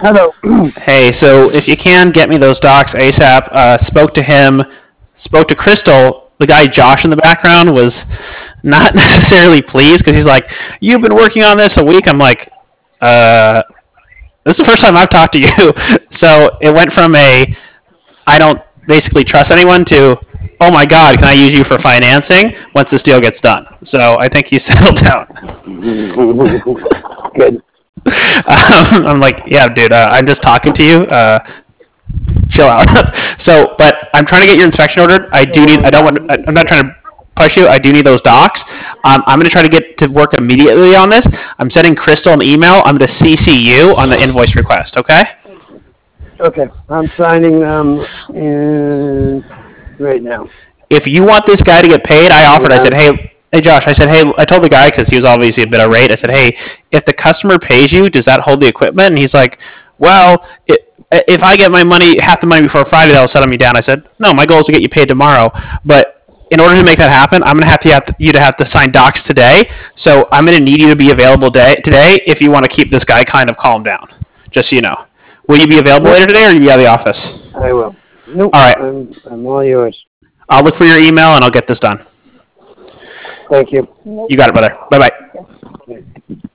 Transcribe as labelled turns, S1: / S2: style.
S1: Hello.
S2: Hey, so if you can get me those docs ASAP. Spoke to him, spoke to Crystal. The guy Josh in the background was not necessarily pleased because he's like, "You've been working on this a week." I'm like, uh, "This is the first time I've talked to you." So it went from a I don't basically trust anyone to, "Oh my God, can I use you for financing once this deal gets done?" So I think he's settled down.
S1: Good.
S2: I'm like, "Yeah, dude, I'm just talking to you. Chill out." So, but I'm trying to get your inspection ordered. I do need. I don't want. I'm not trying to push you. I do need those docs. I'm going to try to get to work immediately on this. I'm sending Crystal an email. I'm going to CC you on the invoice request. Okay.
S1: Okay. I'm signing right now.
S2: If you want this guy to get paid, I offered. I said,
S1: Yeah.
S2: hey, Josh. I said, hey. I told the guy because he was obviously a bit irate. I said, hey, if the customer pays you, does that hold the equipment? And he's like, well, if I get my money, half the money before Friday, that'll settle me down. I said, no, my goal is to get you paid tomorrow. But in order to make that happen, I'm going to have to sign docs today. So I'm going to need you to be available today if you want to keep this guy kind of calmed down. Just so you know. Will you be available
S1: Yep.
S2: later today, or are you out of the office?
S1: I will. Nope.
S2: All right.
S1: I'm all yours.
S2: I'll look for your email and I'll get this done.
S1: Thank you.
S2: You got it, brother. Bye bye.